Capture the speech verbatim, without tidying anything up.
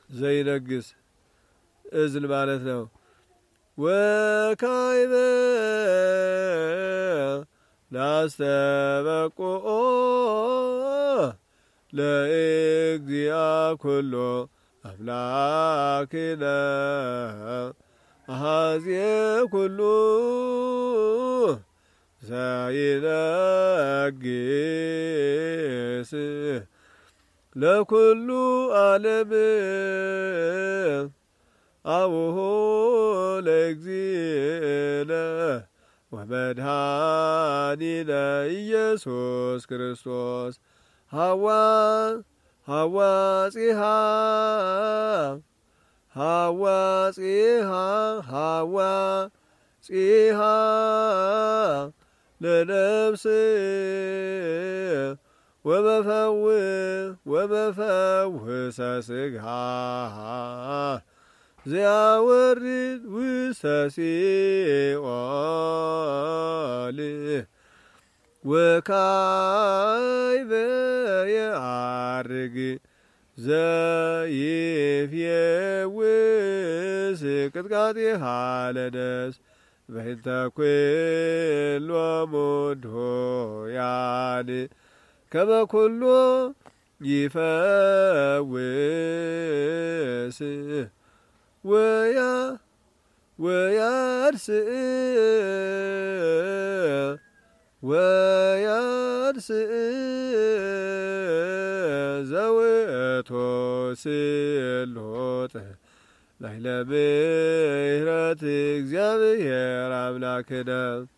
ዘይነግስ እዝል ማለት ነው። ወካይበ ናስተበቁኦ ለእግዚአ ኩሎ አምላክነ አኀዜ ኩሉ ዘይነግስ ለኩሉ ዓለም አቡሁ ለእግዚእነ ወመድኃኒነ ኢየሱስ ክርስቶስ ሐዋ ሐዋጺሃ ሐዋጺሃ ሐዋጺሃ ለነፍስ ወመፈውስ ወመፈውሰ ሥጋ ዘያወርድ ውስተ ሲኦል ወካዕበ የዐርግ ዘይፌውስ ቅጥቃጤሃ ለነፍስ በእንተ ኩሎሙ ድውያን ከመ ኩሎ ይፈውስ ወያ ወያርስእ ወያርስእ ዘውእቱ ስሉጥ ላዕለ ምሕረት እግዚአብሔር አምላክነ